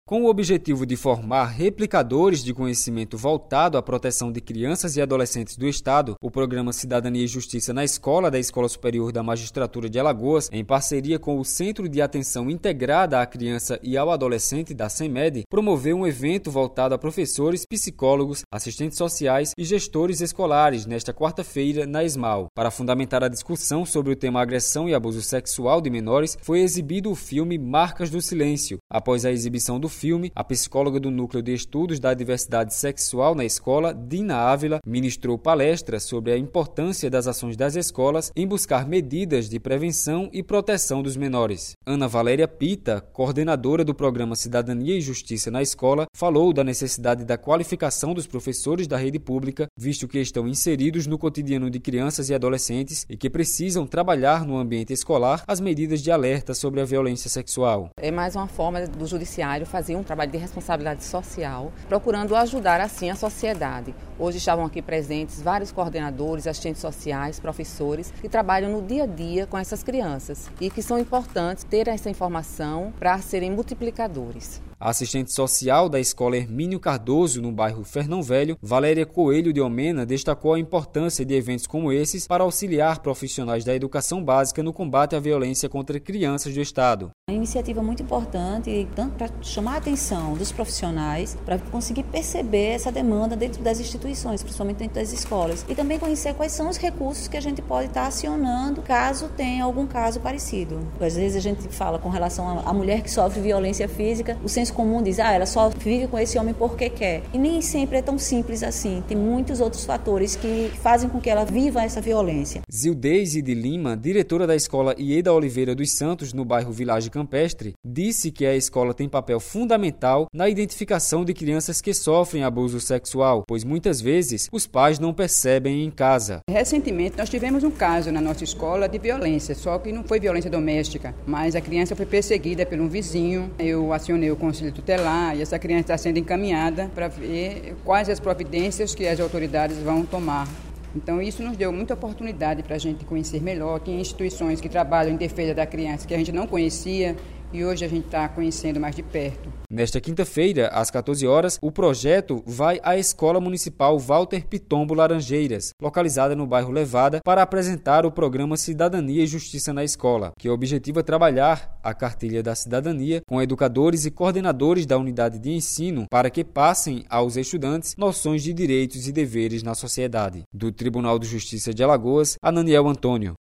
Com o objetivo de formar replicadores de conhecimento voltado à proteção de crianças e adolescentes do Estado, o programa Cidadania e Justiça na Escola da Escola Superior da Magistratura de Alagoas, em parceria com o Centro de Atenção Integrada à Criança e ao Adolescente da CEMED, promoveu um evento voltado a professores, psicólogos, assistentes sociais e gestores escolares nesta quarta-feira na ESMAL. Para fundamentar a discussão sobre o tema agressão e abuso sexual de menores, foi exibido o filme Marcas do Silêncio. Após a exibição do filme, a psicóloga do Núcleo de Estudos da Diversidade Sexual na Escola, Dina Ávila, ministrou palestra sobre a importância das ações das escolas em buscar medidas de prevenção e proteção dos menores. Ana Valéria Pita, coordenadora do programa Cidadania e Justiça na Escola, falou da necessidade da qualificação dos professores da rede pública, visto que estão inseridos no cotidiano de crianças e adolescentes e que precisam trabalhar no ambiente escolar as medidas de alerta sobre a violência sexual. É mais uma forma do judiciário fazer um trabalho de responsabilidade social, procurando ajudar assim a sociedade. Hoje estavam aqui presentes vários coordenadores, assistentes sociais, professores que trabalham no dia a dia com essas crianças e que são importantes ter essa informação para serem multiplicadores. A assistente social da Escola Hermínio Cardoso, no bairro Fernão Velho, Valéria Coelho de Omena, destacou a importância de eventos como esses para auxiliar profissionais da educação básica no combate à violência contra crianças do Estado. Uma iniciativa muito importante, tanto para chamar a atenção dos profissionais, para conseguir perceber essa demanda dentro das instituições, principalmente dentro das escolas, e também conhecer quais são os recursos que a gente pode estar acionando caso tenha algum caso parecido. Às vezes a gente fala com relação à mulher que sofre violência física, o senso comum diz, ela só vive com esse homem porque quer. E nem sempre é tão simples assim. Tem muitos outros fatores que fazem com que ela viva essa violência. Zildeise de Lima, diretora da Escola Ieda Oliveira dos Santos, no bairro Village Campestre, disse que a escola tem papel fundamental na identificação de crianças que sofrem abuso sexual, pois muitas vezes os pais não percebem em casa. Recentemente nós tivemos um caso na nossa escola de violência, só que não foi violência doméstica, mas a criança foi perseguida por um vizinho. Eu acionei o conselho tutelar e essa criança está sendo encaminhada para ver quais as providências que as autoridades vão tomar. Então isso nos deu muita oportunidade para a gente conhecer melhor, tem instituições que trabalham em defesa da criança que a gente não conhecia e hoje a gente está conhecendo mais de perto. Nesta quinta-feira, às 14 horas, o projeto vai à Escola Municipal Walter Pitombo Laranjeiras, localizada no bairro Levada, para apresentar o programa Cidadania e Justiça na Escola, que objetiva trabalhar a cartilha da cidadania com educadores e coordenadores da unidade de ensino para que passem aos estudantes noções de direitos e deveres na sociedade. Do Tribunal de Justiça de Alagoas, Ananiel Antônio.